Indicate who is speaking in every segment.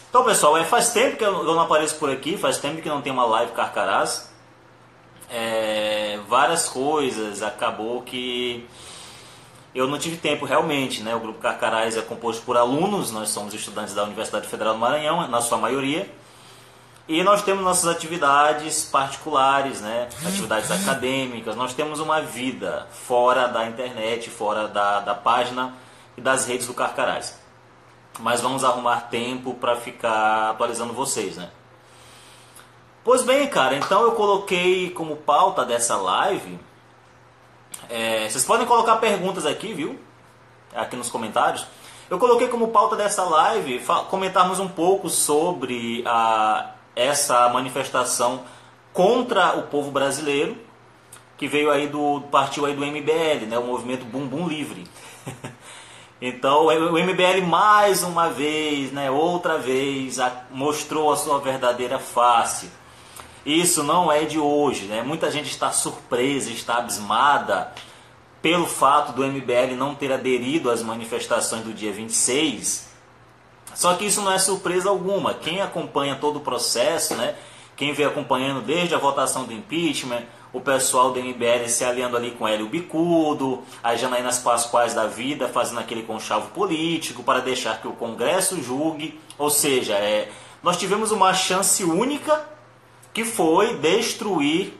Speaker 1: Então, pessoal, faz tempo que eu não apareço por aqui, faz tempo que não tem uma live Carcarás. Várias coisas, acabou que eu não tive tempo realmente, né? O Grupo Carcarás é composto por alunos, nós somos estudantes da Universidade Federal do Maranhão, na sua maioria. E nós temos nossas atividades particulares, né? Atividades acadêmicas, nós temos uma vida fora da internet, fora da página e das redes do Carcarás. Mas vamos arrumar tempo para ficar atualizando vocês, né? Pois bem, cara, então eu coloquei como pauta dessa live... vocês podem colocar perguntas aqui, viu? Aqui nos comentários. Eu coloquei como pauta dessa live comentarmos um pouco sobre essa manifestação contra o povo brasileiro, que veio aí partiu aí do MBL, né? O movimento Bumbum Livre. Então o MBL mais uma vez, né, outra vez, mostrou a sua verdadeira face. Isso não é de hoje, né? Muita gente está surpresa, está abismada pelo fato do MBL não ter aderido às manifestações do dia 26. Só que isso não é surpresa alguma. Quem acompanha todo o processo, né? Quem vem acompanhando desde a votação do impeachment, o pessoal do MBL se aliando ali com Hélio Bicudo, as Janaínas Pascoais da vida, fazendo aquele conchavo político para deixar que o Congresso julgue. Ou seja, nós tivemos uma chance única, que foi destruir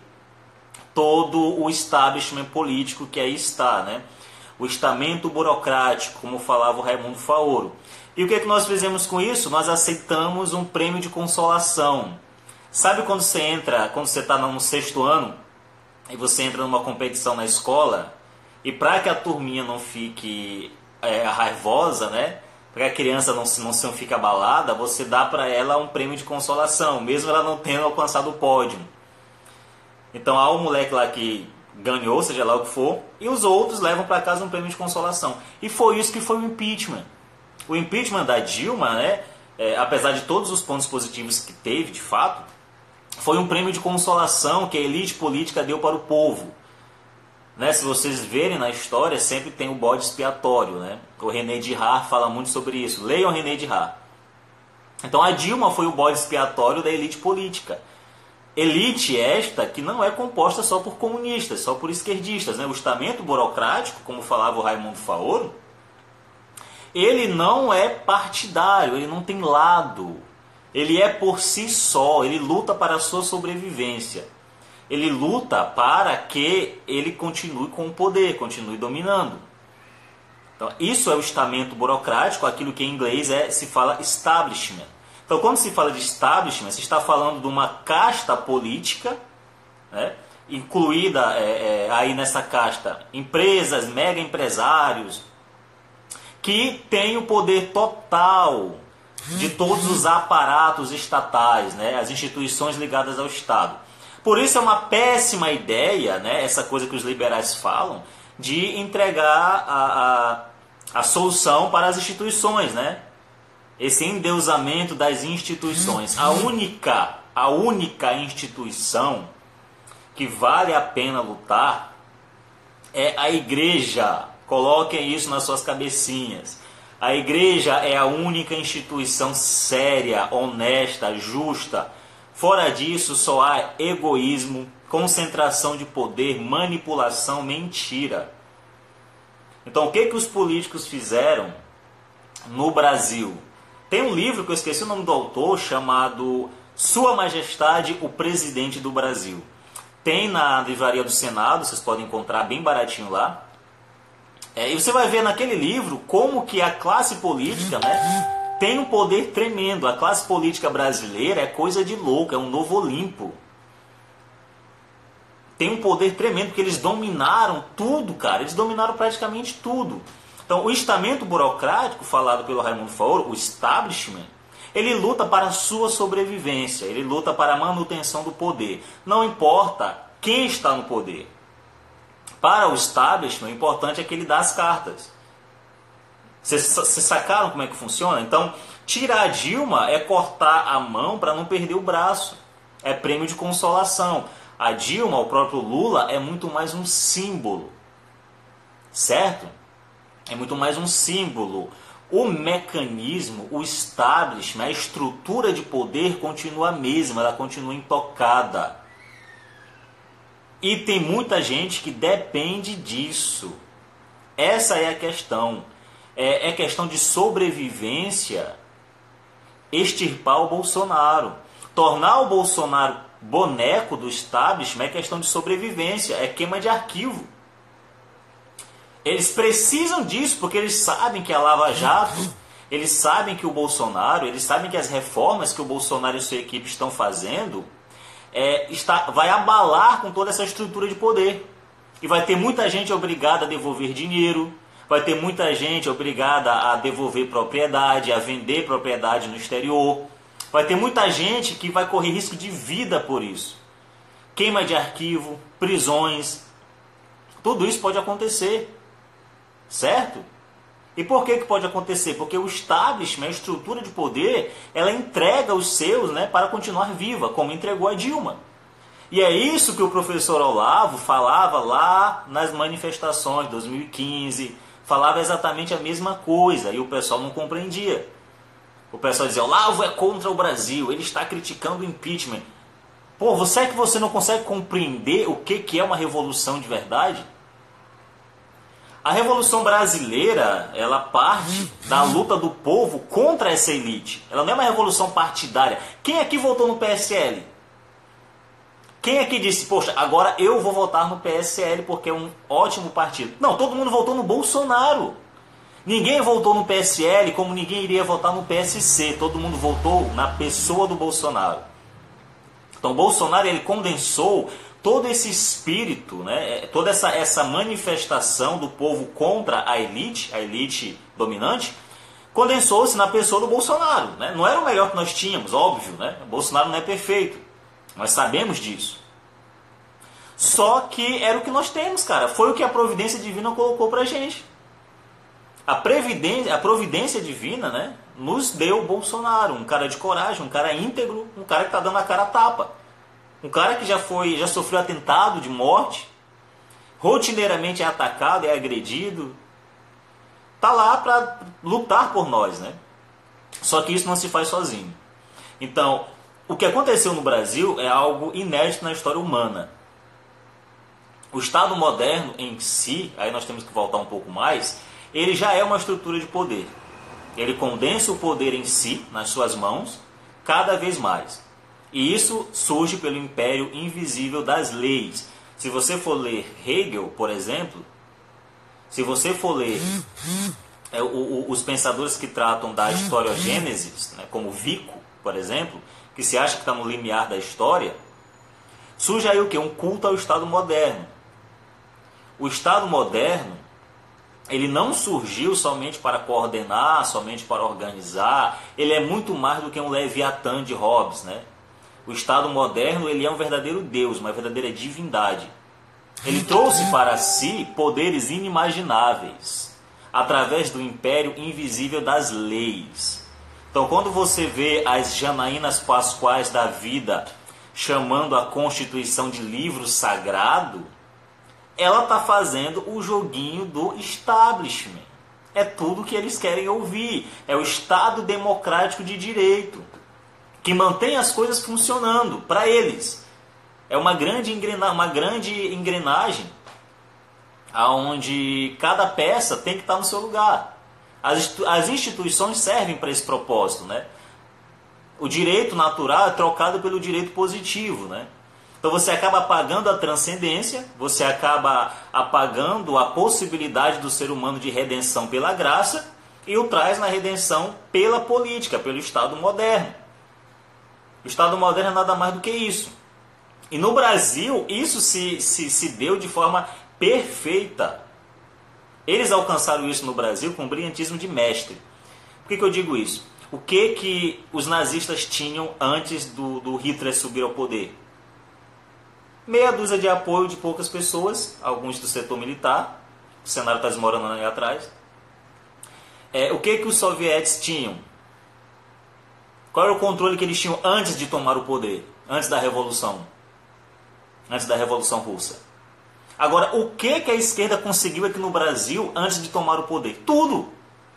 Speaker 1: todo o establishment político que aí está, né? O estamento burocrático, como falava o Raimundo Faoro. E o que é que nós fizemos com isso? Nós aceitamos um prêmio de consolação. Sabe quando você está no sexto ano e você entra numa competição na escola e para que a turminha não fique raivosa, né? Para que a criança não fique abalada, você dá para ela um prêmio de consolação, mesmo ela não tendo alcançado o pódio. Então há um moleque lá que ganhou, seja lá o que for, e os outros levam para casa um prêmio de consolação. E foi isso que foi o impeachment. O impeachment da Dilma, né, apesar de todos os pontos positivos que teve, de fato, foi um prêmio de consolação que a elite política deu para o povo. Né, se vocês verem na história, sempre tem o bode expiatório. Né? O René Girard fala muito sobre isso. Leiam René Girard. Então a Dilma foi o bode expiatório da elite política. Elite esta que não é composta só por comunistas, só por esquerdistas. Né? O estamento burocrático, como falava o Raimundo Faoro, ele não é partidário, ele não tem lado. Ele é por si só, ele luta para a sua sobrevivência. Ele luta para que ele continue com o poder, continue dominando. Então, isso é o estamento burocrático, aquilo que em inglês se fala establishment. Então, quando se fala de establishment, se está falando de uma casta política, né, incluída aí nessa casta empresas, mega empresários, que tem o poder total de todos os aparatos estatais, né, as instituições ligadas ao Estado. Por isso é uma péssima ideia, né, essa coisa que os liberais falam, de entregar a solução para as instituições, né? Esse endeusamento das instituições. A única instituição que vale a pena lutar é a igreja. Coloquem isso nas suas cabecinhas. A igreja é a única instituição séria, honesta, justa. Fora disso, só há egoísmo, concentração de poder, manipulação, mentira. Então, o que os políticos fizeram no Brasil? Tem um livro que eu esqueci o nome do autor, chamado Sua Majestade, o Presidente do Brasil. Tem na livraria do Senado, vocês podem encontrar bem baratinho lá. E você vai ver naquele livro como que a classe política, né, tem um poder tremendo. A classe política brasileira é coisa de louco, é um novo Olimpo. Tem um poder tremendo, porque eles dominaram tudo, cara. Eles dominaram praticamente tudo. Então, o estamento burocrático, falado pelo Raimundo Faoro, o establishment, ele luta para a sua sobrevivência, ele luta para a manutenção do poder. Não importa quem está no poder. Para o establishment, o importante é que ele dá as cartas. Vocês sacaram como é que funciona? Então, tirar a Dilma é cortar a mão para não perder o braço. É prêmio de consolação. A Dilma, o próprio Lula, é muito mais um símbolo. Certo? É muito mais um símbolo. o mecanismo, o establishment, a estrutura de poder continua a mesma, ela continua intocada. E tem muita gente que depende disso. Essa é a questão. É questão de sobrevivência extirpar o Bolsonaro. Tornar o Bolsonaro boneco do establishment é questão de sobrevivência, é queima de arquivo. Eles precisam disso porque eles sabem que a Lava Jato, eles sabem que o Bolsonaro, eles sabem que as reformas que o Bolsonaro e sua equipe estão fazendo vai abalar com toda essa estrutura de poder. E vai ter muita gente obrigada a devolver dinheiro, vai ter muita gente obrigada a devolver propriedade, a vender propriedade no exterior. Vai ter muita gente que vai correr risco de vida por isso. Queima de arquivo, prisões, tudo isso pode acontecer. Certo? E por que pode acontecer? Porque o establishment, a estrutura de poder, ela entrega os seus, né, para continuar viva, como entregou a Dilma. E é isso que o professor Olavo falava lá nas manifestações de 2015, falava exatamente a mesma coisa, e o pessoal não compreendia. O pessoal dizia, Olavo é contra o Brasil, ele está criticando o impeachment. Pô, você é que você não consegue compreender o que é uma revolução de verdade? A Revolução Brasileira, ela parte da luta do povo contra essa elite. Ela não é uma revolução partidária. Quem aqui votou no PSL? Quem aqui disse, poxa, agora eu vou votar no PSL porque é um ótimo partido? Não, todo mundo votou no Bolsonaro. Ninguém votou no PSL como ninguém iria votar no PSC. Todo mundo votou na pessoa do Bolsonaro. Então, o Bolsonaro, ele condensou todo esse espírito, né, toda essa manifestação do povo contra a elite dominante, condensou-se na pessoa do Bolsonaro. Né? Não era o melhor que nós tínhamos, óbvio, né? O Bolsonaro não é perfeito, nós sabemos disso. Só que era o que nós temos, cara. Foi o que a providência divina colocou pra gente. A providência divina, né, nos deu o Bolsonaro, um cara de coragem, um cara íntegro, um cara que tá dando a cara a tapa. Um cara que já sofreu atentado de morte, rotineiramente é atacado, é agredido, tá lá para lutar por nós, né? Só que isso não se faz sozinho. Então, o que aconteceu no Brasil é algo inédito na história humana. O Estado moderno em si, aí nós temos que voltar um pouco mais, ele já é uma estrutura de poder. Ele condensa o poder em si, nas suas mãos, cada vez mais. E isso surge pelo império invisível das leis. Se você for ler Hegel, por exemplo, se você for ler os pensadores que tratam da historiogênese, né, como Vico, por exemplo, que se acha que está no limiar da história, surge aí o quê? Um culto ao Estado moderno. O Estado moderno, ele não surgiu somente para coordenar, somente para organizar, ele é muito mais do que um Leviatã de Hobbes, né? O Estado moderno, ele é um verdadeiro Deus, uma verdadeira divindade. Ele trouxe para si poderes inimagináveis, através do império invisível das leis. Então, quando você vê as Janaínas Pascoais da vida chamando a Constituição de livro sagrado, ela está fazendo o joguinho do establishment. É tudo que eles querem ouvir. É o Estado democrático de direito, que mantém as coisas funcionando para eles. É uma grande engrenagem onde cada peça tem que estar no seu lugar. As instituições servem para esse propósito, né? O direito natural é trocado pelo direito positivo, né? Então você acaba apagando a transcendência, você acaba apagando a possibilidade do ser humano de redenção pela graça e o traz na redenção pela política, pelo Estado moderno. O Estado moderno é nada mais do que isso. E no Brasil, isso se deu de forma perfeita. Eles alcançaram isso no Brasil com um brilhantismo de mestre. Por que eu digo isso? O que os nazistas tinham antes do Hitler subir ao poder? Meia dúzia de apoio de poucas pessoas, alguns do setor militar. O cenário está desmoronando aí atrás. O que os sovietes tinham? Qual era o controle que eles tinham antes de tomar o poder? Antes da Revolução? Antes da Revolução Russa. Agora, o que a esquerda conseguiu aqui no Brasil antes de tomar o poder? Tudo!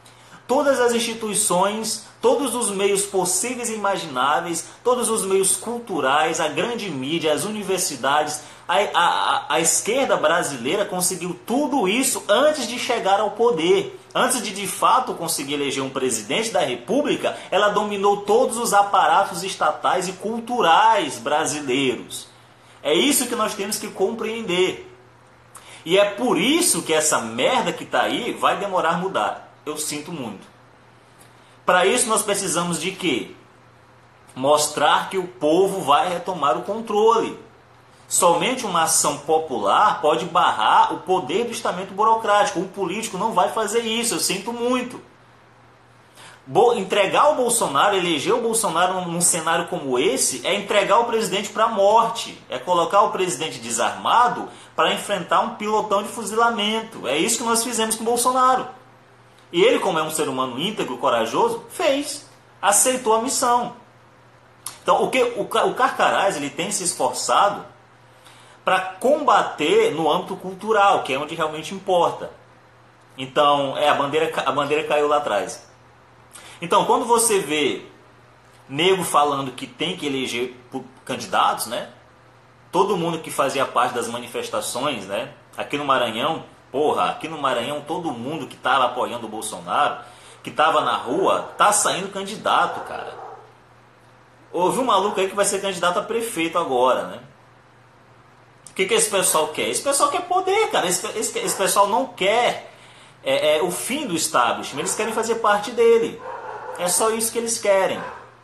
Speaker 1: todas as instituições, todos os meios possíveis e imagináveis, todos os meios culturais, a grande mídia, as universidades, a esquerda brasileira conseguiu tudo isso antes de chegar ao poder. Antes de fato conseguir eleger um presidente da República, ela dominou todos os aparatos estatais e culturais brasileiros. É isso que nós temos que compreender. E é por isso que essa merda que está aí vai demorar a mudar. Eu sinto muito. Para isso nós precisamos de quê? Mostrar que o povo vai retomar o controle. Somente uma ação popular pode barrar o poder do estamento burocrático. Um político não vai fazer isso, eu sinto muito. Entregar o Bolsonaro, eleger o Bolsonaro num cenário como esse, é entregar o presidente para a morte. É colocar o presidente desarmado para enfrentar um pilotão de fuzilamento. É isso que nós fizemos com o Bolsonaro. E ele, como é um ser humano íntegro, corajoso, fez. Aceitou a missão. Então, o Carcarás ele tem se esforçado para combater no âmbito cultural, que é onde realmente importa. Então, a bandeira caiu lá atrás. Então, quando você vê nego falando que tem que eleger candidatos, né? Todo mundo que fazia parte das manifestações, né? Aqui no Maranhão, aqui no Maranhão todo mundo que estava apoiando o Bolsonaro, que estava na rua, tá saindo candidato, cara. Houve um maluco aí que vai ser candidato a prefeito agora, né? O que esse pessoal quer? Esse pessoal quer poder, cara. Esse pessoal não quer o fim do establishment. Eles querem fazer parte dele. É só isso que eles querem.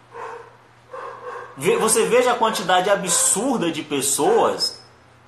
Speaker 1: Você veja a quantidade absurda de pessoas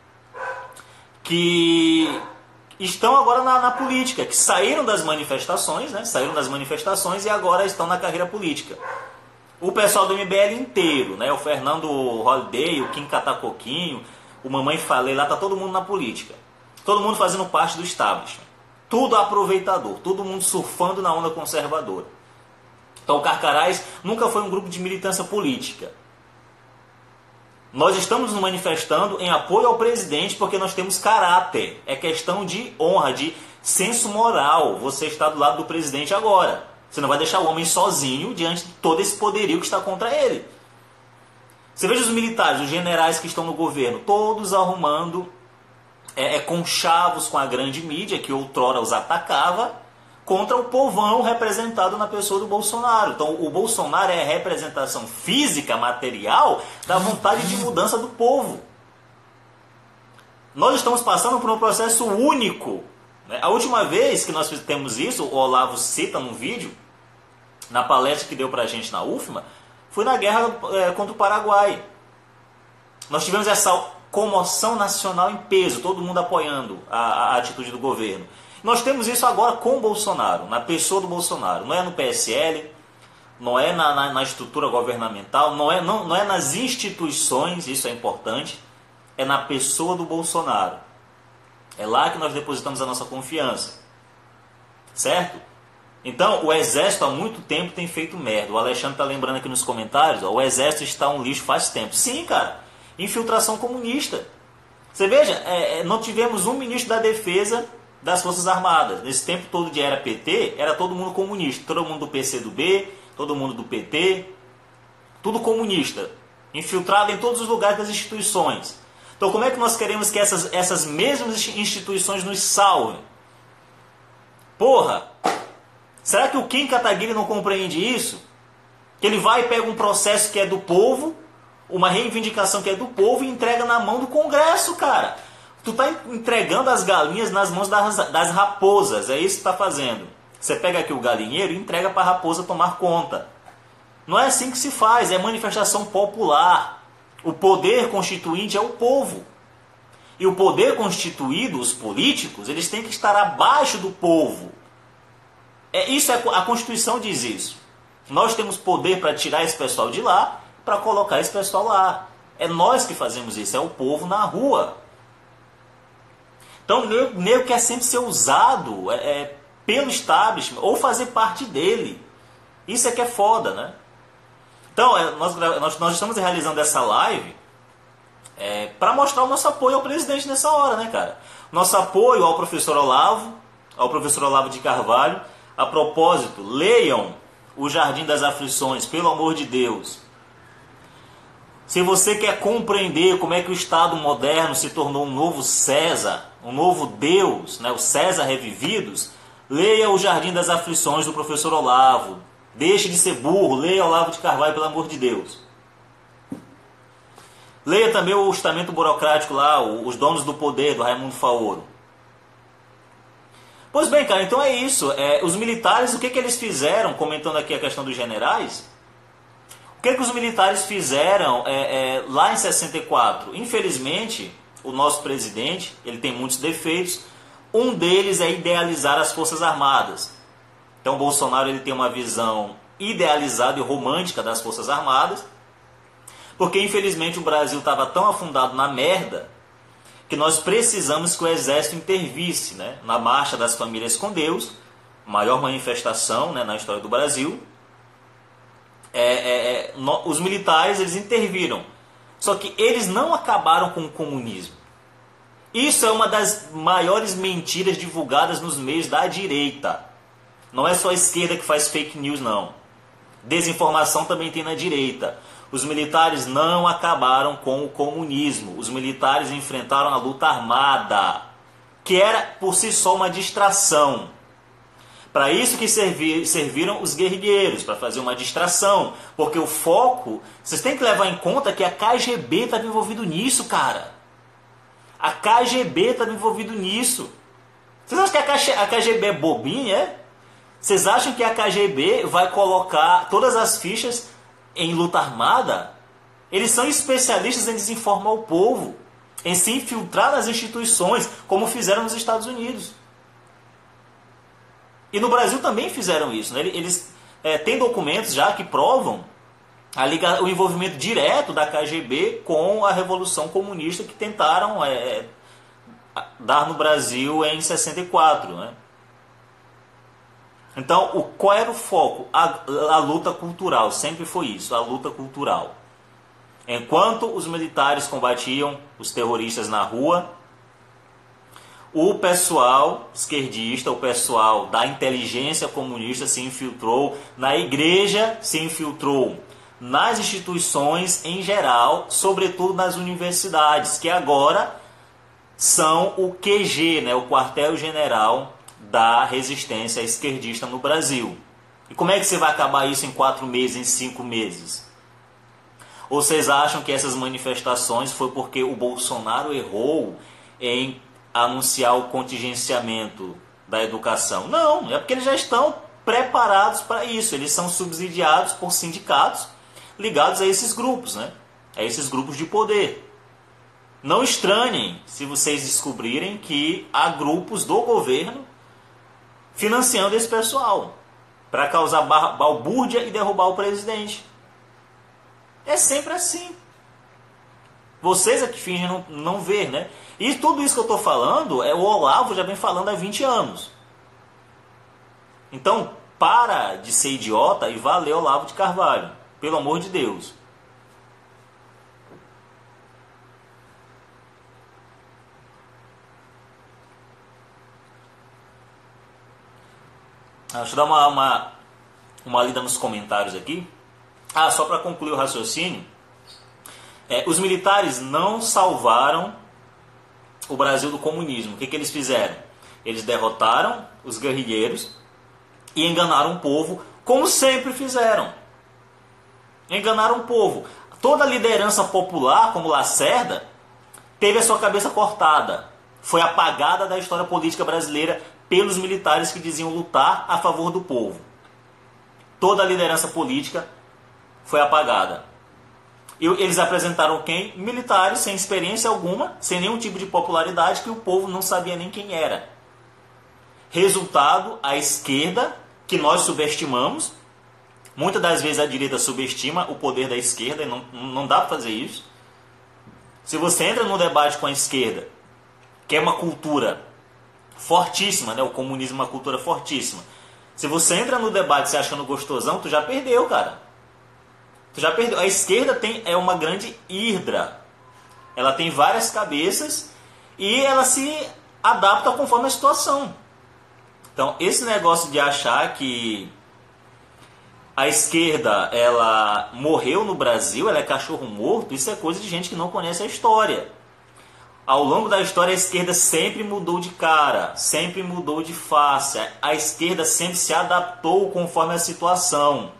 Speaker 1: que estão agora na política, que saíram das manifestações, né? Saíram das manifestações e agora estão na carreira política. O pessoal do MBL inteiro, né? O Fernando Holliday, o Kim Catacoquinho, o Mamãe Falei, lá tá todo mundo na política. Todo mundo fazendo parte do establishment. Tudo aproveitador, todo mundo surfando na onda conservadora. Então o Carcarás nunca foi um grupo de militância política. Nós estamos nos manifestando em apoio ao presidente porque nós temos caráter. É questão de honra, de senso moral. Você está do lado do presidente agora. Você não vai deixar o homem sozinho diante de todo esse poderio que está contra ele. Você veja os militares, os generais que estão no governo, todos arrumando conchavos com a grande mídia que outrora os atacava contra o povão representado na pessoa do Bolsonaro. Então o Bolsonaro é a representação física, material, da vontade de mudança do povo. Nós estamos passando por um processo único. A última vez que nós temos isso, o Olavo cita num vídeo, na palestra que deu pra gente na UFMA, foi na guerra contra o Paraguai. Nós tivemos essa comoção nacional em peso, todo mundo apoiando a atitude do governo. Nós temos isso agora com o Bolsonaro, na pessoa do Bolsonaro. Não é no PSL, não é na estrutura governamental, não é nas instituições, isso é importante, é na pessoa do Bolsonaro. É lá que nós depositamos a nossa confiança. Certo? Então, o Exército há muito tempo tem feito merda. O Alexandre está lembrando aqui nos comentários, o Exército está um lixo faz tempo. Sim, cara. Infiltração comunista. Você veja, não tivemos um ministro da Defesa das Forças Armadas. Nesse tempo todo de era PT, era todo mundo comunista. Todo mundo do PCdoB, todo mundo do PT, tudo comunista. Infiltrado em todos os lugares das instituições. Então como é que nós queremos que essas mesmas instituições nos salvem? Porra! Será que o Kim Kataguiri não compreende isso? Que ele vai e pega um processo que é do povo, uma reivindicação que é do povo e entrega na mão do Congresso, cara. Tu tá entregando as galinhas nas mãos das raposas, é isso que tá fazendo. Você pega aqui o galinheiro e entrega para a raposa tomar conta. Não é assim que se faz, é manifestação popular. O poder constituinte é o povo. E o poder constituído, os políticos, eles têm que estar abaixo do povo. A Constituição diz isso. Nós temos poder para tirar esse pessoal de lá, para colocar esse pessoal lá. É nós que fazemos isso, é o povo na rua. Então o nego quer sempre ser usado pelo establishment ou fazer parte dele. Isso é que é foda, né? Então nós estamos realizando essa live para mostrar o nosso apoio ao presidente nessa hora, né, cara? Nosso apoio ao professor Olavo de Carvalho, A propósito, leiam O Jardim das Aflições, pelo amor de Deus. Se você quer compreender como é que o Estado moderno se tornou um novo César, um novo Deus, né, o César revividos, leia O Jardim das Aflições do professor Olavo. Deixe de ser burro, leia Olavo de Carvalho, pelo amor de Deus. Leia também o Estamento Burocrático lá, Os Donos do Poder, do Raimundo Faoro. Pois bem, cara, então é isso. Os militares, o que eles fizeram, comentando aqui a questão dos generais, o que os militares fizeram lá em 64? Infelizmente, o nosso presidente, ele tem muitos defeitos, um deles é idealizar as Forças Armadas. Então, o Bolsonaro ele tem uma visão idealizada e romântica das Forças Armadas, porque infelizmente o Brasil estava tão afundado na merda que nós precisamos que o Exército intervisse, né, na Marcha das Famílias com Deus, maior manifestação, né, na história do Brasil. Os militares eles interviram, só que eles não acabaram com o comunismo. Isso é uma das maiores mentiras divulgadas nos meios da direita. Não é só a esquerda que faz fake news, não. Desinformação também tem na direita. Os militares não acabaram com o comunismo. Os militares enfrentaram a luta armada, que era por si só uma distração. Para isso que serviram os guerrilheiros, para fazer uma distração. Porque o foco, vocês têm que levar em conta que a KGB estava envolvido nisso, cara. A KGB estava envolvido nisso. Vocês acham que a KGB é bobinha, Vocês acham que a KGB vai colocar todas as fichas em luta armada? Eles são especialistas em desinformar o povo, em se infiltrar nas instituições, como fizeram nos Estados Unidos. E no Brasil também fizeram isso, né? Eles têm documentos já que provam o envolvimento direto da KGB com a Revolução Comunista que tentaram dar no Brasil em 64, né? Então, qual era o foco? A luta cultural, sempre foi isso, a luta cultural. Enquanto os militares combatiam os terroristas na rua, o pessoal esquerdista, o pessoal da inteligência comunista se infiltrou na igreja, se infiltrou nas instituições em geral, sobretudo nas universidades, que agora são o QG, né, o quartel-general da resistência esquerdista no Brasil. E como é que você vai acabar isso em 4 meses, em 5 meses? Ou vocês acham que essas manifestações foi porque o Bolsonaro errou em anunciar o contingenciamento da educação? Não, é porque eles já estão preparados para isso. Eles são subsidiados por sindicatos ligados a esses grupos, né? A esses grupos de poder. Não estranhem se vocês descobrirem que há grupos do governo financiando esse pessoal para causar balbúrdia e derrubar o presidente. É sempre assim. Vocês é que fingem não ver, né? E tudo isso que eu estou falando, o Olavo já vem falando há 20 anos. Então, para de ser idiota e vá ler Olavo de Carvalho. Pelo amor de Deus. Deixa eu dar uma lida nos comentários aqui. Só para concluir o raciocínio. Os militares não salvaram o Brasil do comunismo. O que eles fizeram? Eles derrotaram os guerrilheiros e enganaram o povo, como sempre fizeram. Enganaram o povo. Toda a liderança popular, como Lacerda, teve a sua cabeça cortada. Foi apagada da história política brasileira pelos militares que diziam lutar a favor do povo. Toda a liderança política foi apagada. E eles apresentaram quem? Militares sem experiência alguma, sem nenhum tipo de popularidade, que o povo não sabia nem quem era. Resultado, a esquerda, que nós subestimamos, muitas das vezes a direita subestima o poder da esquerda, e não dá para fazer isso. Se você entra no debate com a esquerda, que é uma cultura fortíssima, né? O comunismo é uma cultura fortíssima. Se você entra no debate se achando gostosão, tu já perdeu, cara. Tu já perdeu. A esquerda é uma grande hidra. Ela tem várias cabeças e ela se adapta conforme a situação. Então, esse negócio de achar que a esquerda ela morreu no Brasil, ela é cachorro morto, isso é coisa de gente que não conhece a história. Ao longo da história, a esquerda sempre mudou de cara, sempre mudou de face. A esquerda sempre se adaptou conforme a situação.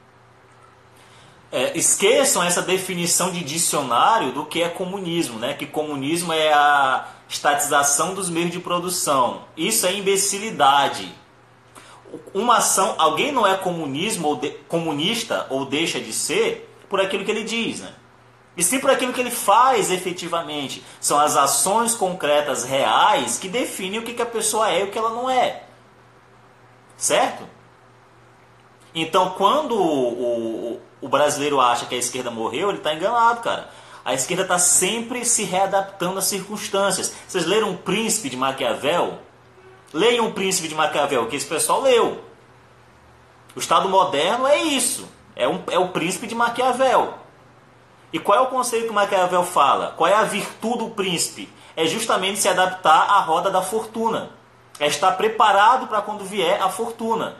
Speaker 1: Esqueçam essa definição de dicionário do que é comunismo, né? Que comunismo é a estatização dos meios de produção. Isso é imbecilidade. Uma ação, alguém não é comunista ou deixa de ser por aquilo que ele diz, né? E sim por aquilo que ele faz efetivamente. São as ações concretas reais que definem o que a pessoa é e o que ela não é. Certo? Então, quando o brasileiro acha que a esquerda morreu, ele está enganado, cara. A esquerda está sempre se readaptando às circunstâncias. Vocês leram O Príncipe de Maquiavel? Leiam O Príncipe de Maquiavel, que esse pessoal leu. O Estado moderno é isso. É o Príncipe de Maquiavel. E qual é o conceito que o Maquiavel fala? Qual é a virtude do príncipe? É justamente se adaptar à roda da fortuna. É estar preparado para quando vier a fortuna.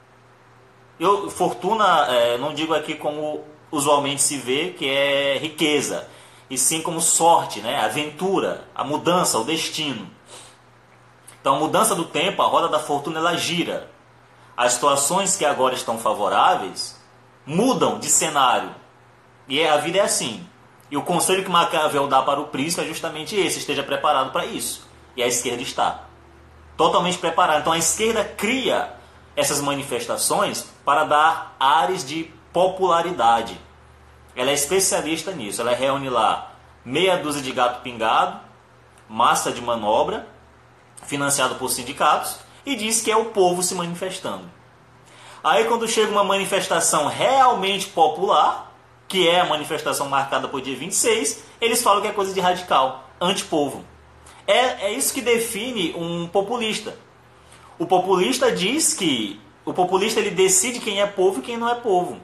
Speaker 1: Fortuna, não digo aqui como usualmente se vê, que é riqueza. E sim como sorte, né? Aventura, a mudança, o destino. Então, a mudança do tempo, a roda da fortuna, ela gira. As situações que agora estão favoráveis mudam de cenário. E a vida é assim. E o conselho que Maquiavel dá para o príncipe é justamente esse: esteja preparado para isso. E a esquerda está totalmente preparada. Então a esquerda cria essas manifestações para dar ares de popularidade. Ela é especialista nisso. Ela reúne lá meia dúzia de gato pingado, massa de manobra, financiado por sindicatos, e diz que é o povo se manifestando. Aí quando chega uma manifestação realmente popular, que é a manifestação marcada por dia 26, eles falam que é coisa de radical, antipovo. É isso que define um populista. O populista diz que o populista ele decide quem é povo e quem não é povo.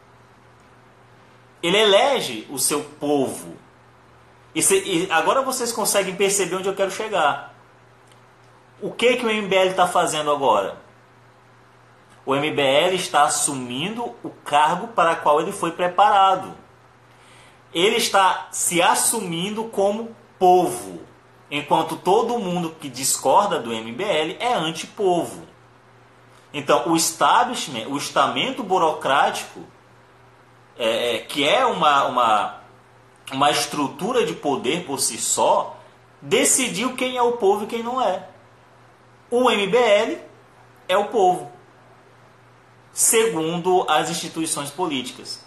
Speaker 1: Ele elege o seu povo. E agora vocês conseguem perceber onde eu quero chegar. O que o MBL está fazendo agora? O MBL está assumindo o cargo para o qual ele foi preparado. Ele está se assumindo como povo, enquanto todo mundo que discorda do MBL é antipovo. Então, o establishment, o estamento burocrático, que é uma estrutura de poder por si só, decidiu quem é o povo e quem não é. O MBL é o povo, segundo as instituições políticas.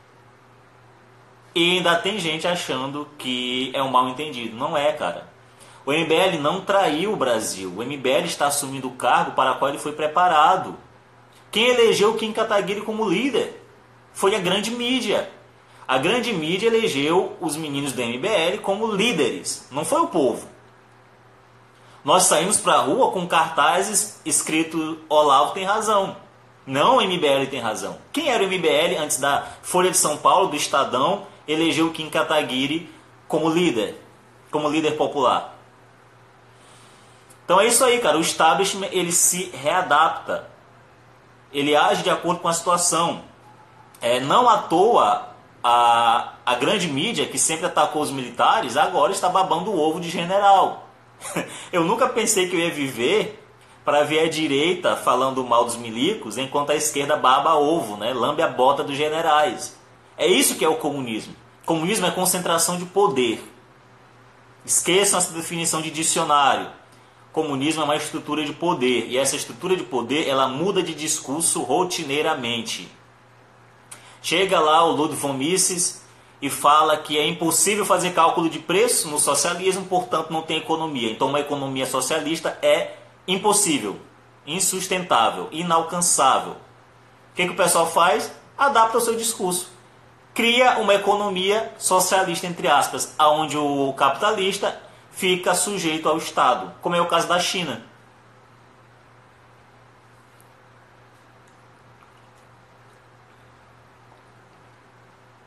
Speaker 1: E ainda tem gente achando que é um mal entendido. Não é, cara. O MBL não traiu o Brasil. O MBL está assumindo o cargo para o qual ele foi preparado. Quem elegeu Kim Kataguiri como líder foi a grande mídia. A grande mídia elegeu os meninos do MBL como líderes. Não foi o povo. Nós saímos para a rua com cartazes escrito Olavo tem razão. Não o MBL tem razão. Quem era o MBL antes da Folha de São Paulo, do Estadão, elegeu Kim Kataguiri como líder popular? Então é isso aí, cara. O establishment ele se readapta. Ele age de acordo com a situação. Não à toa a grande mídia que sempre atacou os militares agora está babando o ovo de general. Eu nunca pensei que eu ia viver para ver a direita falando mal dos milicos, enquanto a esquerda baba ovo, né? Lambe a bota dos generais. É isso que é o comunismo. Comunismo é concentração de poder. Esqueçam essa definição de dicionário. Comunismo é uma estrutura de poder, e essa estrutura de poder ela muda de discurso rotineiramente. Chega lá o Ludwig von Mises e fala que é impossível fazer cálculo de preço no socialismo, portanto não tem economia. Então uma economia socialista é impossível, insustentável, inalcançável. O que o pessoal faz? Adapta o seu discurso. Cria uma economia socialista, entre aspas, onde o capitalista fica sujeito ao Estado, como é o caso da China.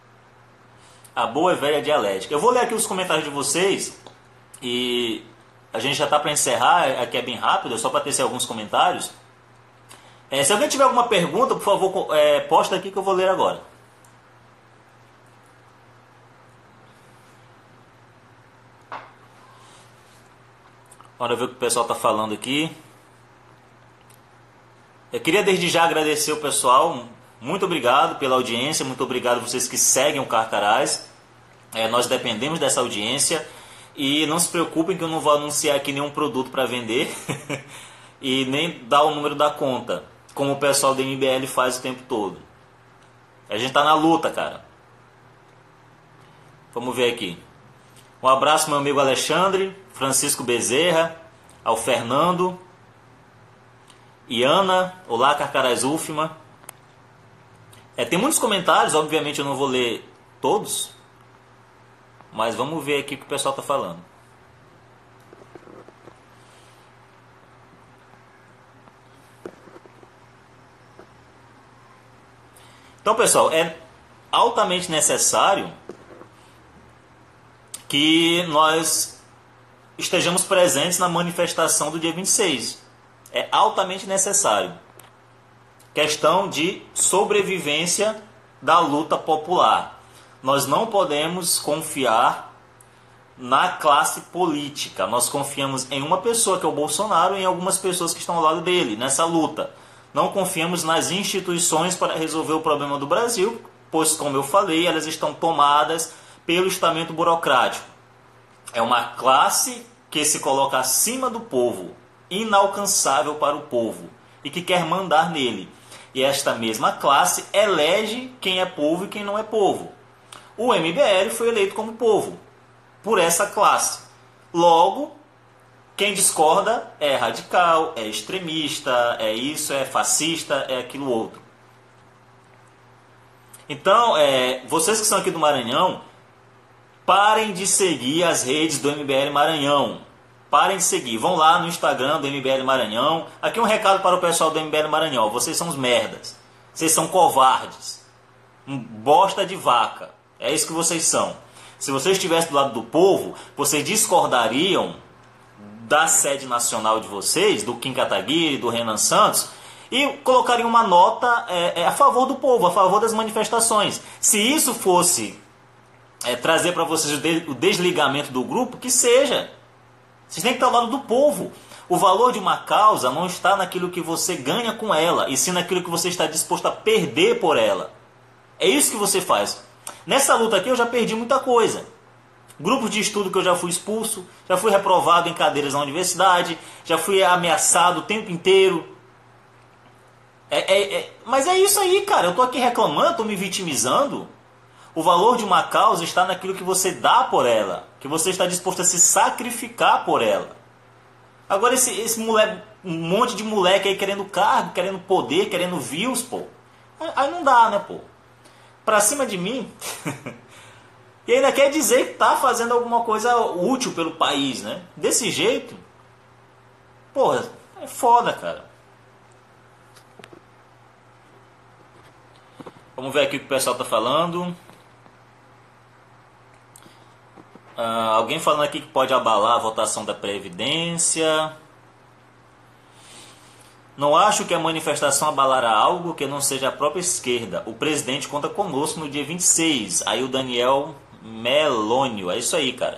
Speaker 1: A boa e velha dialética. Eu vou ler aqui os comentários de vocês e A gente já está para encerrar, aqui é bem rápido, é só para tecer alguns comentários. Se alguém tiver alguma pergunta, por favor, posta aqui que eu vou ler agora. Bora ver o que o pessoal está falando aqui. Eu queria desde já agradecer o pessoal. Muito obrigado pela audiência, muito obrigado a vocês que seguem o Carcarás. Nós dependemos dessa audiência. E não se preocupem que eu não vou anunciar aqui nenhum produto para vender e nem dar o número da conta, como o pessoal do MBL faz o tempo todo. A gente tá na luta, cara. Vamos ver aqui. Um abraço meu amigo Alexandre, Francisco Bezerra, ao Fernando, Iana, olá Carcarás Ufma. Tem muitos comentários, obviamente eu não vou ler todos. Mas vamos ver aqui o que o pessoal está falando. Então, pessoal, é altamente necessário que nós estejamos presentes na manifestação do dia 26. É altamente necessário. Questão de sobrevivência da luta popular. Nós não podemos confiar na classe política. Nós confiamos em uma pessoa, que é o Bolsonaro, e em algumas pessoas que estão ao lado dele, nessa luta. Não confiamos nas instituições para resolver o problema do Brasil, pois, como eu falei, elas estão tomadas pelo estamento burocrático. É uma classe que se coloca acima do povo, inalcançável para o povo, e que quer mandar nele. E esta mesma classe elege quem é povo e quem não é povo. O MBL foi eleito como povo, por essa classe. Logo, quem discorda é radical, é extremista, é isso, é fascista, é aquilo outro. Então, vocês que são aqui do Maranhão, parem de seguir as redes do MBL Maranhão. Parem de seguir. Vão lá no Instagram do MBL Maranhão. Aqui um recado para o pessoal do MBL Maranhão. Vocês são os merdas. Vocês são covardes. Bosta de vaca. É isso que vocês são. Se vocês estivessem do lado do povo, vocês discordariam da sede nacional de vocês, do Kim Kataguiri, do Renan Santos, e colocariam uma nota a favor do povo, a favor das manifestações. Se isso fosse trazer para vocês o desligamento do grupo, que seja. Vocês têm que estar ao lado do povo. O valor de uma causa não está naquilo que você ganha com ela, e sim naquilo que você está disposto a perder por ela. É isso que você faz. Nessa luta aqui eu já perdi muita coisa. Grupos de estudo que eu já fui expulso, já fui reprovado em cadeiras na universidade, já fui ameaçado o tempo inteiro. Mas é isso aí, cara. Eu estou aqui reclamando, estou me vitimizando. O valor de uma causa está naquilo que você dá por ela, que você está disposto a se sacrificar por ela. Agora esse moleque, um monte de moleque aí querendo cargo, querendo poder, querendo views, pô. Aí não dá, né, pô? Pra cima de mim. E ainda quer dizer que tá fazendo alguma coisa útil pelo país, né? Desse jeito, porra, é foda, cara. Vamos ver aqui o que o pessoal tá falando. Alguém falando aqui que pode abalar a votação da Previdência. Não acho que a manifestação abalará algo que não seja a própria esquerda. O presidente conta conosco no dia 26. Aí o Daniel Melônio. É isso aí, cara.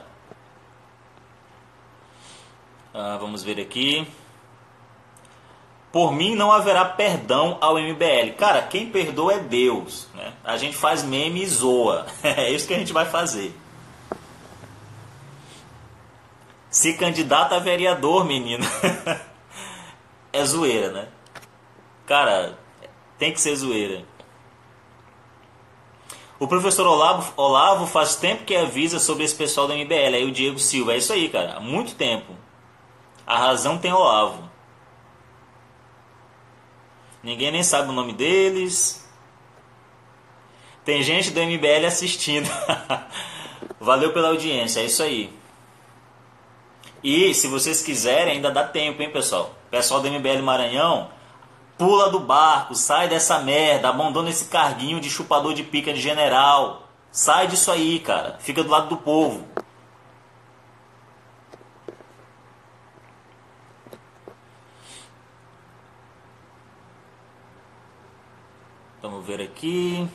Speaker 1: Vamos ver aqui. Por mim não haverá perdão ao MBL. Cara, quem perdoa é Deus, né? A gente faz meme e zoa. É isso que a gente vai fazer. Se candidata a vereador, menino. É zoeira, né? Cara, tem que ser zoeira. O professor Olavo faz tempo que avisa sobre esse pessoal do MBL. Aí o Diego Silva. É isso aí, cara. Há muito tempo. A razão tem Olavo. Ninguém nem sabe o nome deles. Tem gente do MBL assistindo. Valeu pela audiência. É isso aí. E se vocês quiserem, ainda dá tempo, hein, pessoal? Pessoal do MBL Maranhão, pula do barco, sai dessa merda, abandona esse carguinho de chupador de pica de general. Sai disso aí, cara. Fica do lado do povo. Vamos ver aqui.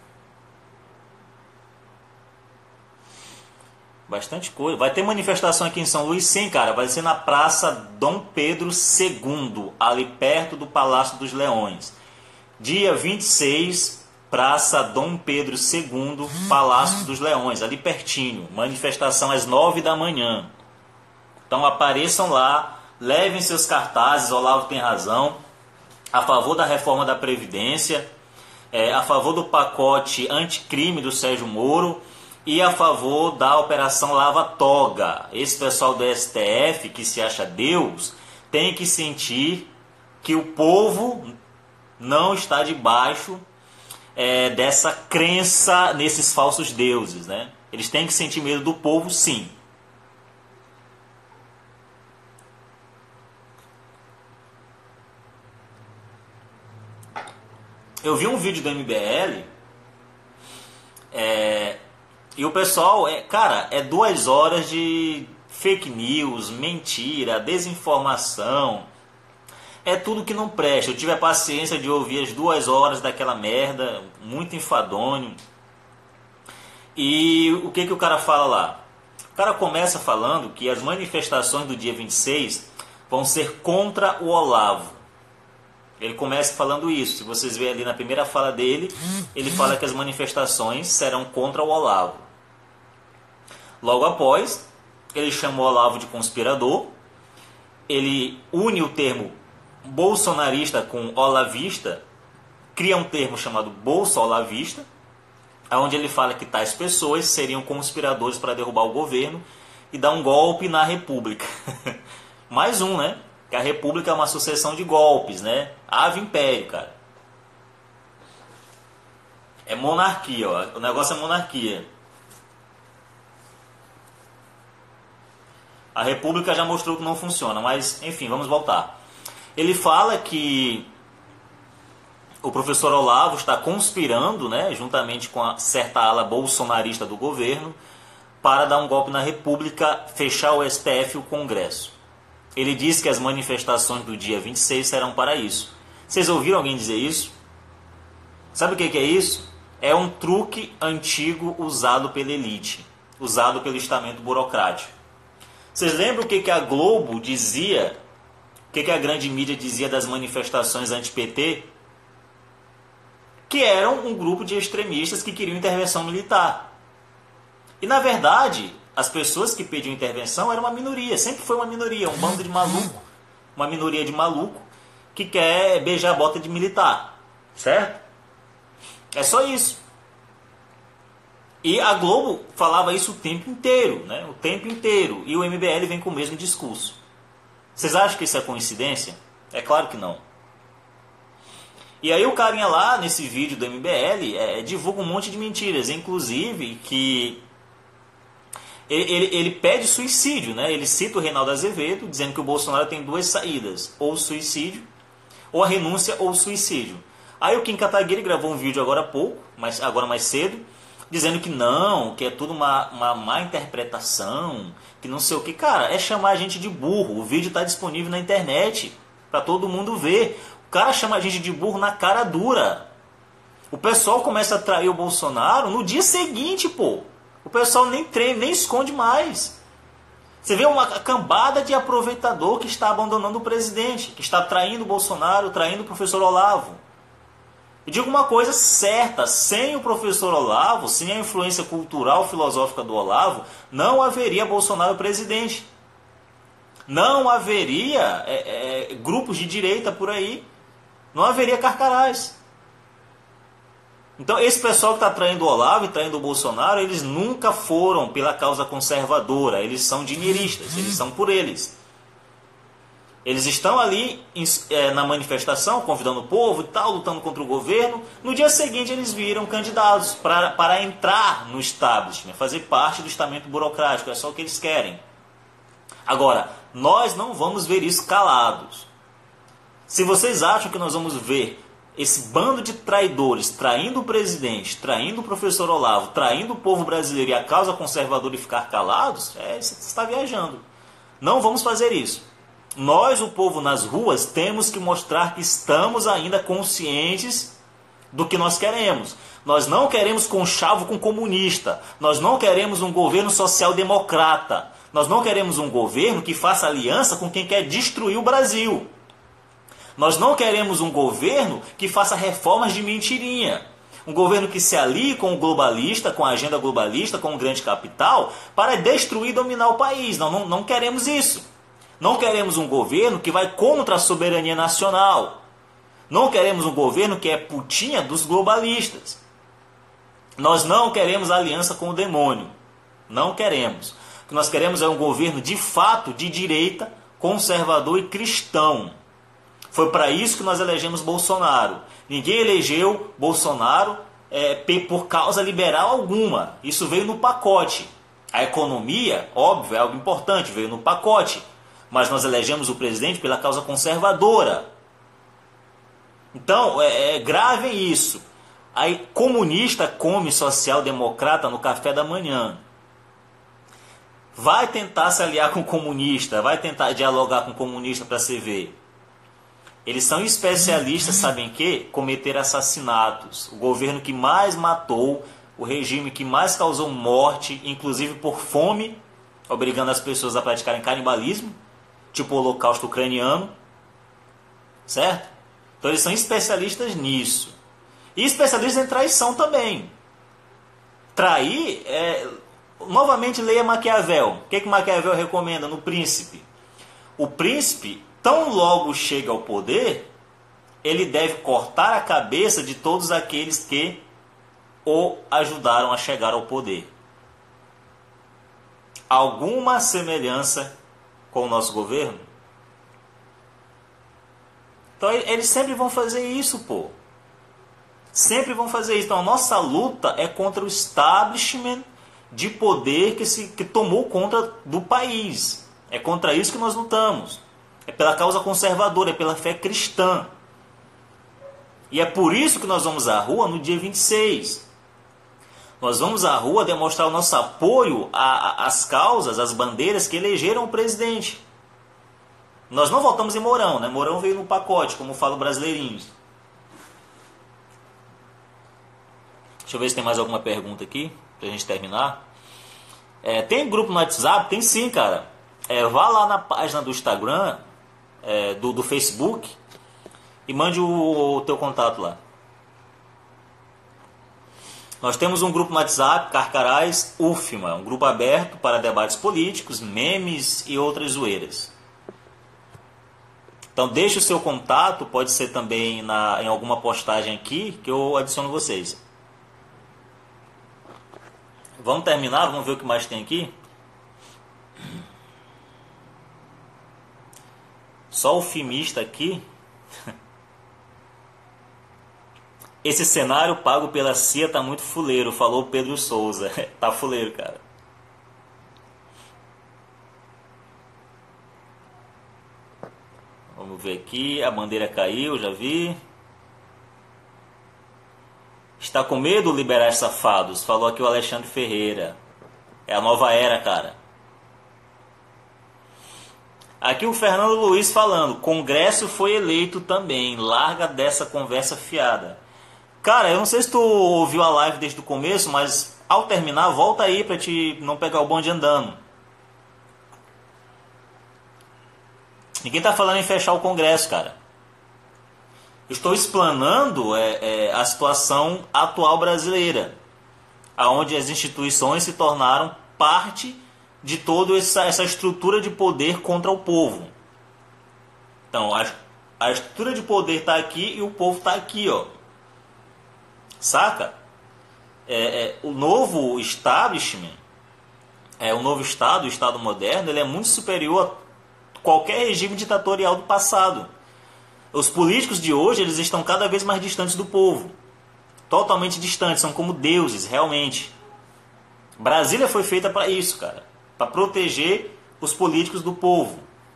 Speaker 1: Bastante coisa. Vai ter manifestação aqui em São Luís? Sim, cara. Vai ser na Praça Dom Pedro II, ali perto do Palácio dos Leões. Dia 26, Praça Dom Pedro II, Palácio dos Leões, ali pertinho. Manifestação às 9 da manhã. Então apareçam lá, levem seus cartazes, Olavo tem razão, a favor da reforma da Previdência, a favor do pacote anticrime do Sérgio Moro e a favor da Operação Lava Toga. Esse pessoal do STF, que se acha Deus, tem que sentir que o povo não está debaixo dessa crença nesses falsos deuses, né? Eles têm que sentir medo do povo, sim. Eu vi um vídeo do MBL e o pessoal, cara, 2 horas de fake news, mentira, desinformação. É tudo que não presta. Eu tive a paciência de ouvir as 2 horas daquela merda, muito enfadonho. E o que o cara fala lá? O cara começa falando que as manifestações do dia 26 vão ser contra o Olavo. Ele começa falando isso. Se vocês verem ali na primeira fala dele, ele fala que as manifestações serão contra o Olavo. Logo após, ele chama o Olavo de conspirador. Ele une o termo bolsonarista com olavista, cria um termo chamado bolso-olavista, onde ele fala que tais pessoas seriam conspiradores para derrubar o governo e dar um golpe na República. Mais um, né? Que a República é uma sucessão de golpes, né? Ave Império, cara. É monarquia, ó. O negócio é monarquia. A República já mostrou que não funciona, mas enfim, vamos voltar. Ele fala que o professor Olavo está conspirando, né, juntamente com a certa ala bolsonarista do governo, para dar um golpe na República, fechar o STF e o Congresso. Ele diz que as manifestações do dia 26 serão para isso. Vocês ouviram alguém dizer isso? Sabe o que é isso? É um truque antigo usado pela elite, usado pelo estamento burocrático. Vocês lembram o que a Globo dizia, o que a grande mídia dizia das manifestações anti-PT? Que eram um grupo de extremistas que queriam intervenção militar. E na verdade, as pessoas que pediam intervenção eram uma minoria, sempre foi uma minoria, um bando de maluco, uma minoria de maluco que quer beijar a bota de militar, certo? É só isso. E a Globo falava isso o tempo inteiro, né? O tempo inteiro, e o MBL vem com o mesmo discurso. Vocês acham que isso é coincidência? É claro que não. E aí o carinha lá, nesse vídeo do MBL, divulga um monte de mentiras, inclusive que ele pede suicídio, né? Ele cita o Reinaldo Azevedo, dizendo que o Bolsonaro tem 2 saídas, ou o suicídio, ou a renúncia, ou o suicídio. Aí o Kim Kataguiri gravou um vídeo agora há pouco, agora mais cedo, dizendo que não, que é tudo uma má interpretação, que não sei o que. Cara, é chamar a gente de burro. O vídeo está disponível na internet para todo mundo ver. O cara chama a gente de burro na cara dura. O pessoal começa a trair o Bolsonaro no dia seguinte, pô. O pessoal nem treina, nem esconde mais. Você vê uma cambada de aproveitador que está abandonando o presidente, que está traindo o Bolsonaro, traindo o professor Olavo. E digo uma coisa certa, sem o professor Olavo, sem a influência cultural, filosófica do Olavo, não haveria Bolsonaro presidente. Não haveria grupos de direita por aí. Não haveria Carcarás. Então esse pessoal que está traindo o Olavo e traindo o Bolsonaro, eles nunca foram pela causa conservadora. Eles são dinheiristas, eles são por eles. Eles estão ali na manifestação, convidando o povo e tal, lutando contra o governo. No dia seguinte eles viram candidatos para entrar no establishment, fazer parte do estamento burocrático. É só o que eles querem. Agora, nós não vamos ver isso calados. Se vocês acham que nós vamos ver esse bando de traidores traindo o presidente, traindo o professor Olavo, traindo o povo brasileiro e a causa conservadora e ficar calados, você está viajando. Não vamos fazer isso. Nós, o povo nas ruas, temos que mostrar que estamos ainda conscientes do que nós queremos. Nós não queremos conchavo com comunista. Nós não queremos um governo social-democrata. Nós não queremos um governo que faça aliança com quem quer destruir o Brasil. Nós não queremos um governo que faça reformas de mentirinha. Um governo que se alie com o globalista, com a agenda globalista, com o grande capital, para destruir e dominar o país. Não queremos isso. Não queremos um governo que vai contra a soberania nacional. Não queremos um governo que é putinha dos globalistas. Nós não queremos aliança com o demônio. Não queremos. O que nós queremos é um governo de fato de direita, conservador e cristão. Foi para isso que nós elegemos Bolsonaro. Ninguém elegeu Bolsonaro por causa liberal alguma. Isso veio no pacote. A economia, óbvio, é algo importante, veio no pacote. Mas nós elegemos o presidente pela causa conservadora. Então, gravem isso. Aí, comunista come social-democrata no café da manhã. Vai tentar se aliar com o comunista, vai tentar dialogar com o comunista para você ver. Eles são especialistas, sabem o quê? Cometer assassinatos. O governo que mais matou, o regime que mais causou morte, inclusive por fome, obrigando as pessoas a praticarem canibalismo, tipo o Holocausto ucraniano, certo? Então eles são especialistas nisso. E especialistas em traição também. Trair, novamente leia Maquiavel. O que Maquiavel recomenda no Príncipe? O príncipe, tão logo chega ao poder, ele deve cortar a cabeça de todos aqueles que o ajudaram a chegar ao poder. Alguma semelhança com o nosso governo? Então eles sempre vão fazer isso, pô. Sempre vão fazer isso. Então a nossa luta é contra o establishment de poder que tomou conta do país. É contra isso que nós lutamos. É pela causa conservadora, é pela fé cristã. E é por isso que nós vamos à rua no dia 26. Nós vamos à rua demonstrar o nosso apoio às causas, às bandeiras que elegeram o presidente. Nós não votamos em Mourão, né? Mourão veio no pacote, como fala o Brasileirinhos. Deixa eu ver se tem mais alguma pergunta aqui, pra gente terminar. Tem grupo no WhatsApp? Tem sim, cara. Vá lá na página do Instagram, do Facebook, e mande o teu contato lá. Nós temos um grupo no WhatsApp, Carcarás UFMA, um grupo aberto para debates políticos, memes e outras zoeiras. Então deixe o seu contato, pode ser também em alguma postagem aqui, que eu adiciono vocês. Vamos terminar, vamos ver o que mais tem aqui. Só o filmista aqui. Esse cenário pago pela CIA tá muito fuleiro, falou Pedro Souza. Tá fuleiro, cara. Vamos ver aqui, a bandeira caiu, já vi. Está com medo, liberais safados? Falou aqui o Alexandre Ferreira. É a nova era, cara. Aqui o Fernando Luiz falando, Congresso foi eleito também, larga dessa conversa fiada. Cara, eu não sei se tu ouviu a live desde o começo, mas ao terminar, volta aí pra te não pegar o bonde andando. Ninguém tá falando em fechar o Congresso, cara. Eu estou explanando a situação atual brasileira, onde as instituições se tornaram parte de toda essa estrutura de poder contra o povo. Então, a estrutura de poder está aqui e o povo está aqui, ó. Saca? O novo establishment, o novo Estado, o Estado moderno, ele é muito superior a qualquer regime ditatorial do passado. Os políticos de hoje, eles estão cada vez mais distantes do povo. Totalmente distantes, são como deuses, realmente. Brasília foi feita para isso, cara. Para proteger os políticos do povo.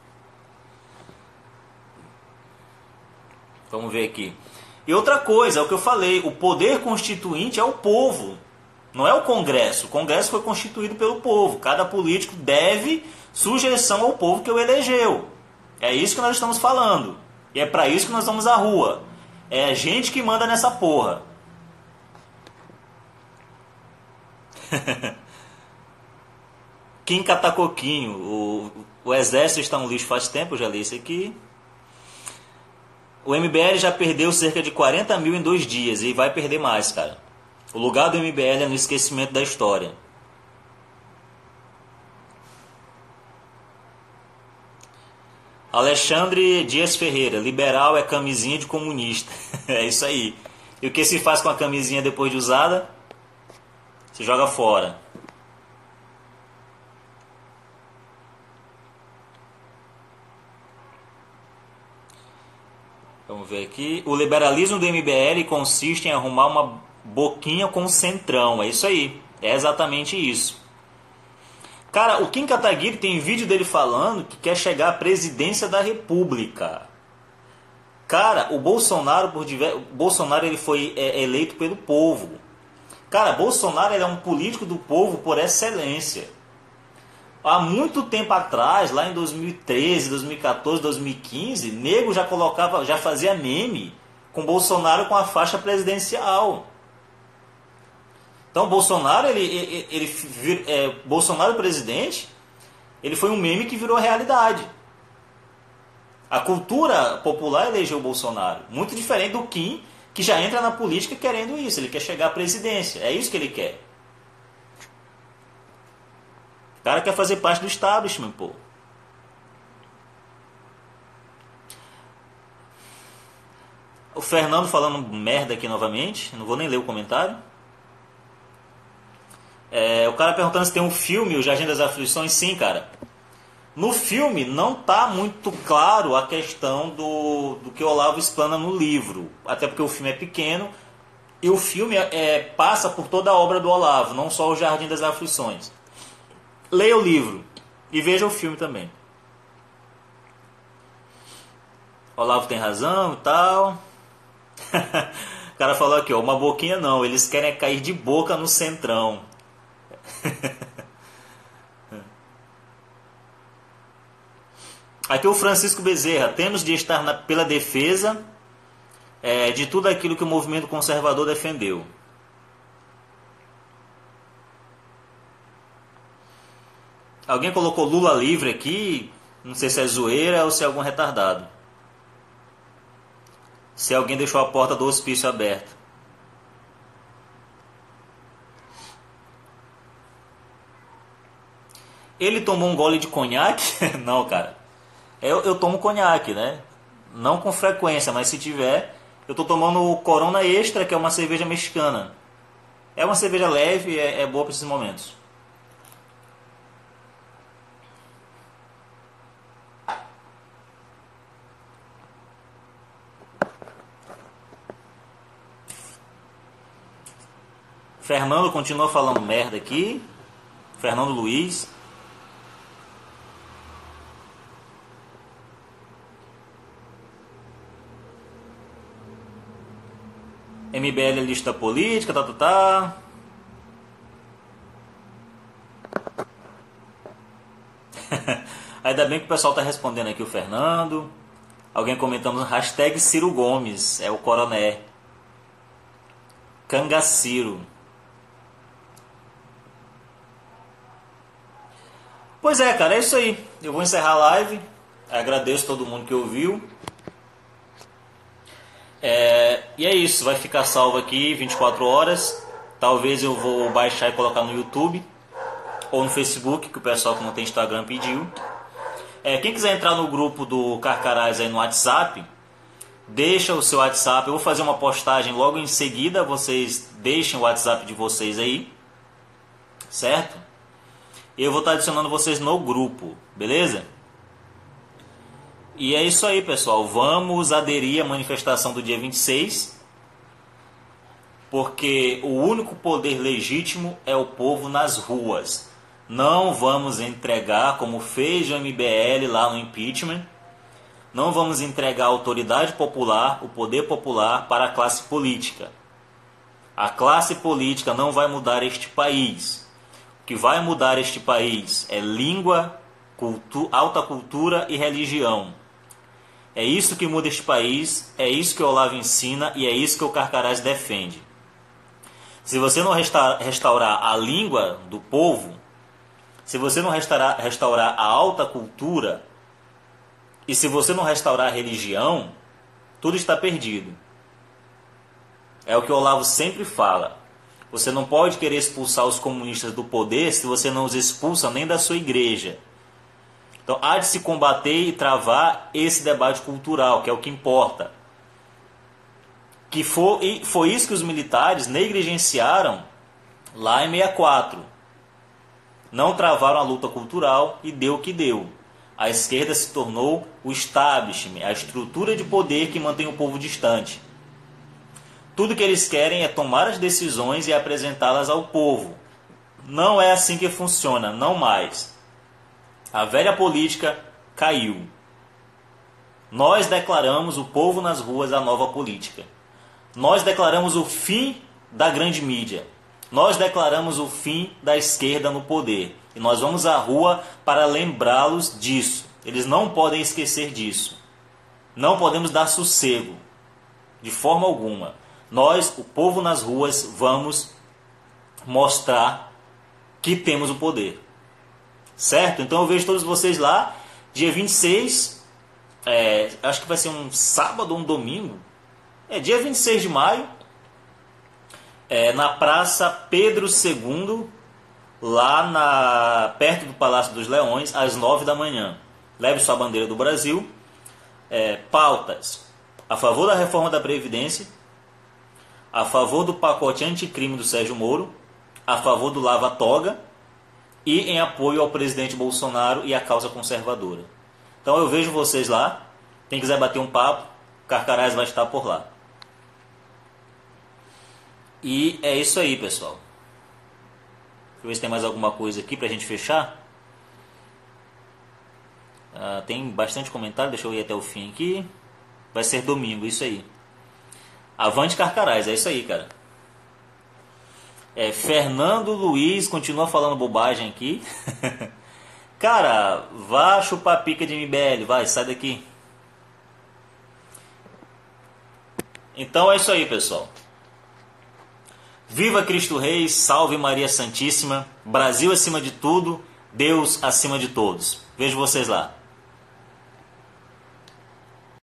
Speaker 1: Vamos ver aqui. E outra coisa, é o que eu falei, o poder constituinte é o povo, não é o Congresso. O Congresso foi constituído pelo povo. Cada político deve sujeição ao povo que o elegeu. É isso que nós estamos falando. E é para isso que nós vamos à rua. É a gente que manda nessa porra. Kim Catacoquinho, o exército está um lixo faz tempo, eu já li isso aqui. O MBL já perdeu cerca de 40 mil em 2 dias e vai perder mais, cara. O lugar do MBL é no esquecimento da história. Alexandre Dias Ferreira, liberal é camisinha de comunista. É isso aí. E o que se faz com a camisinha depois de usada? Se joga fora. Vamos ver aqui. O liberalismo do MBL consiste em arrumar uma boquinha com o centrão. É isso aí. É exatamente isso. Cara, o Kim Kataguiri tem vídeo dele falando que quer chegar à presidência da República. Cara, o Bolsonaro, Bolsonaro ele foi eleito pelo povo. Cara, Bolsonaro ele é um político do povo por excelência. Há muito tempo atrás, lá em 2013, 2014, 2015, nego já fazia meme com Bolsonaro com a faixa presidencial. Então Bolsonaro, Bolsonaro presidente, ele foi um meme que virou realidade. A cultura popular elegeu o Bolsonaro, muito diferente do Kim, que já entra na política querendo isso, ele quer chegar à presidência, é isso que ele quer. O cara quer fazer parte do establishment, pô. O Fernando falando merda aqui novamente, não vou nem ler o comentário. O cara perguntando se tem um filme, o Jardim das Aflições. Sim, cara. No filme não tá muito claro a questão do que o Olavo explana no livro. Até porque o filme é pequeno e o filme passa por toda a obra do Olavo, não só o Jardim das Aflições. Leia o livro e veja o filme também. Olavo tem razão e tal. O cara falou aqui, ó, uma boquinha não, eles querem cair de boca no centrão. Aqui o Francisco Bezerra, temos de estar pela defesa de tudo aquilo que o movimento conservador defendeu. Alguém colocou Lula livre aqui, não sei se é zoeira ou se é algum retardado. Se alguém deixou a porta do hospício aberta. Ele tomou um gole de conhaque? Não, cara. Eu tomo conhaque, né? Não com frequência, mas se tiver, eu tô tomando o Corona Extra, que é uma cerveja mexicana. É uma cerveja leve, é boa para esses momentos. Fernando continua falando merda aqui. Fernando Luiz. MBL é lista política, tá. Ainda bem que o pessoal tá respondendo aqui, o Fernando. Alguém comentando, hashtag Ciro Gomes, é o coroné. Cangaciro. Pois é, cara, é isso aí. Eu vou encerrar a live. Agradeço todo mundo que ouviu. E é isso, vai ficar salvo aqui 24 horas. Talvez eu vou baixar e colocar no YouTube ou no Facebook, que o pessoal que não tem Instagram pediu. Quem quiser entrar no grupo do Carcarás aí no WhatsApp, deixa o seu WhatsApp. Eu vou fazer uma postagem logo em seguida. Vocês deixem o WhatsApp de vocês aí, certo? Eu vou estar adicionando vocês no grupo, beleza? E é isso aí, pessoal. Vamos aderir à manifestação do dia 26, porque o único poder legítimo é o povo nas ruas. Não vamos entregar, como fez o MBL lá no impeachment, não vamos entregar a autoridade popular, o poder popular, para a classe política. A classe política não vai mudar este país. O que vai mudar este país é língua, alta cultura e religião. É isso que muda este país, é isso que o Olavo ensina e é isso que o Carcarás defende. Se você não restaurar a língua do povo, se você não restaurar a alta cultura e se você não restaurar a religião, tudo está perdido. É o que o Olavo sempre fala. Você não pode querer expulsar os comunistas do poder se você não os expulsa nem da sua igreja. Então há de se combater e travar esse debate cultural, que é o que importa. Que foi isso que os militares negligenciaram lá em 64. Não travaram a luta cultural e deu o que deu. A esquerda se tornou o establishment, a estrutura de poder que mantém o povo distante. Tudo que eles querem é tomar as decisões e apresentá-las ao povo. Não é assim que funciona, não mais. A velha política caiu. Nós declaramos o povo nas ruas a nova política. Nós declaramos o fim da grande mídia. Nós declaramos o fim da esquerda no poder. E nós vamos à rua para lembrá-los disso. Eles não podem esquecer disso. Não podemos dar sossego, de forma alguma. Nós, o povo nas ruas, vamos mostrar que temos o poder. Certo? Então eu vejo todos vocês lá, dia 26, acho que vai ser um sábado ou um domingo. Dia 26 de maio, na Praça Pedro II, lá perto do Palácio dos Leões, às 9 da manhã. Leve sua bandeira do Brasil. Pautas: a favor da reforma da Previdência, a favor do pacote anticrime do Sérgio Moro, a favor do Lava Toga e em apoio ao presidente Bolsonaro e à causa conservadora. Então eu vejo vocês lá. Quem quiser bater um papo, Carcarás vai estar por lá. E é isso aí, pessoal. Deixa eu ver se tem mais alguma coisa aqui pra gente fechar. Tem bastante comentário, deixa eu ir até o fim aqui. Vai ser domingo, isso aí. Avante Carcarás, é isso aí, cara. Fernando Luiz continua falando bobagem aqui. Cara, vá chupar pica de MBL, vai, sai daqui. Então é isso aí, pessoal. Viva Cristo Rei, salve Maria Santíssima, Brasil acima de tudo, Deus acima de todos. Vejo vocês lá.